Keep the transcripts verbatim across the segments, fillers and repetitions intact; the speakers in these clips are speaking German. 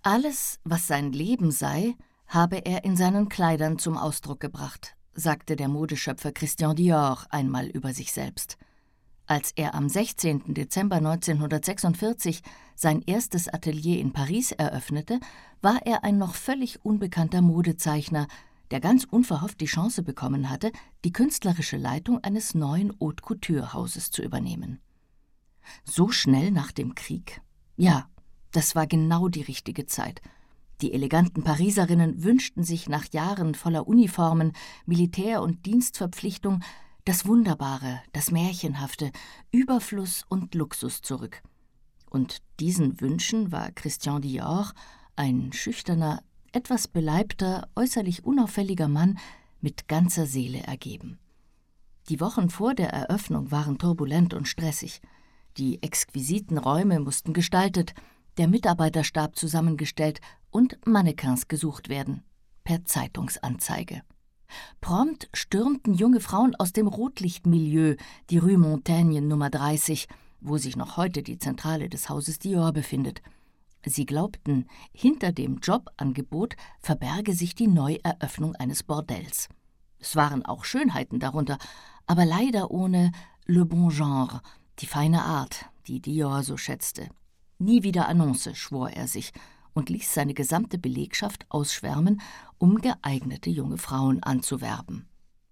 Alles, was sein Leben sei, habe er in seinen Kleidern zum Ausdruck gebracht, sagte der Modeschöpfer Christian Dior einmal über sich selbst. Als er am sechzehnten Dezember neunzehnhundertsechsundvierzig sein erstes Atelier in Paris eröffnete, war er ein noch völlig unbekannter Modezeichner, der ganz unverhofft die Chance bekommen hatte, die künstlerische Leitung eines neuen Haute-Couture-Hauses zu übernehmen. So schnell nach dem Krieg? Ja, das war genau die richtige Zeit. Die eleganten Pariserinnen wünschten sich nach Jahren voller Uniformen, Militär- und Dienstverpflichtung das Wunderbare, das Märchenhafte, Überfluss und Luxus zurück. Und diesen Wünschen war Christian Dior, ein schüchterner, etwas beleibter, äußerlich unauffälliger Mann, mit ganzer Seele ergeben. Die Wochen vor der Eröffnung waren turbulent und stressig. Die exquisiten Räume mussten gestaltet, der Mitarbeiterstab zusammengestellt und Mannequins gesucht werden, per Zeitungsanzeige. Prompt stürmten junge Frauen aus dem Rotlichtmilieu die Rue Montaigne Nummer dreißig, wo sich noch heute die Zentrale des Hauses Dior befindet. Sie glaubten, hinter dem Jobangebot verberge sich die Neueröffnung eines Bordells. Es waren auch Schönheiten darunter, aber leider ohne le bon genre, die feine Art, die Dior so schätzte. Nie wieder Annonce, schwor er sich und ließ seine gesamte Belegschaft ausschwärmen, um geeignete junge Frauen anzuwerben.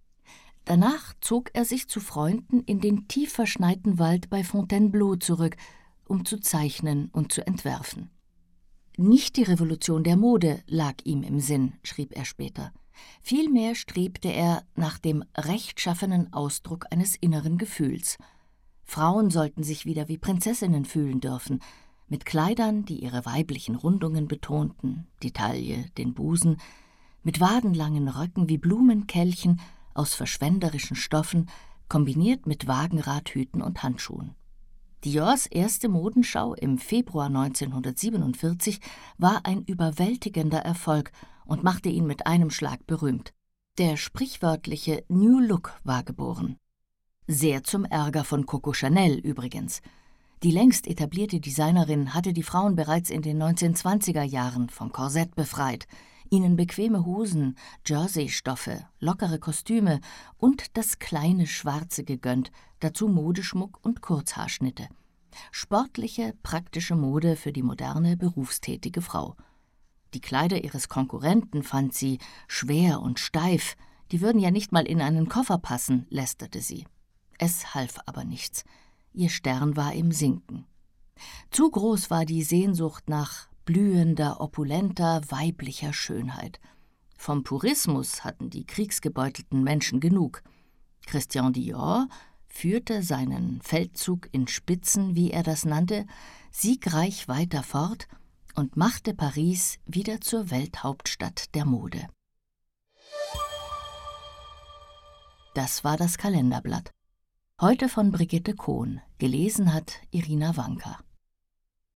Danach zog er sich zu Freunden in den tief verschneiten Wald bei Fontainebleau zurück, um zu zeichnen und zu entwerfen. Nicht die Revolution der Mode lag ihm im Sinn, schrieb er später. Vielmehr strebte er nach dem rechtschaffenen Ausdruck eines inneren Gefühls. Frauen sollten sich wieder wie Prinzessinnen fühlen dürfen, mit Kleidern, die ihre weiblichen Rundungen betonten, die Taille, den Busen, mit wadenlangen Röcken wie Blumenkelchen aus verschwenderischen Stoffen, kombiniert mit Wagenradhüten und Handschuhen. Diors erste Modenschau im Februar neunzehnhundertsiebenundvierzig war ein überwältigender Erfolg und machte ihn mit einem Schlag berühmt. Der sprichwörtliche New Look war geboren. Sehr zum Ärger von Coco Chanel übrigens. Die längst etablierte Designerin hatte die Frauen bereits in den neunzehnhundertzwanziger Jahren vom Korsett befreit, ihnen bequeme Hosen, Jersey-Stoffe, lockere Kostüme und das kleine Schwarze gegönnt, dazu Modeschmuck und Kurzhaarschnitte. Sportliche, praktische Mode für die moderne, berufstätige Frau. Die Kleider ihres Konkurrenten fand sie schwer und steif, die würden ja nicht mal in einen Koffer passen, lästerte sie. Es half aber nichts. Ihr Stern war im Sinken. Zu groß war die Sehnsucht nach blühender, opulenter, weiblicher Schönheit. Vom Purismus hatten die kriegsgebeutelten Menschen genug. Christian Dior führte seinen Feldzug in Spitzen, wie er das nannte, siegreich weiter fort und machte Paris wieder zur Welthauptstadt der Mode. Das war das Kalenderblatt. Heute von Brigitte Kohn, gelesen hat Irina Wanka.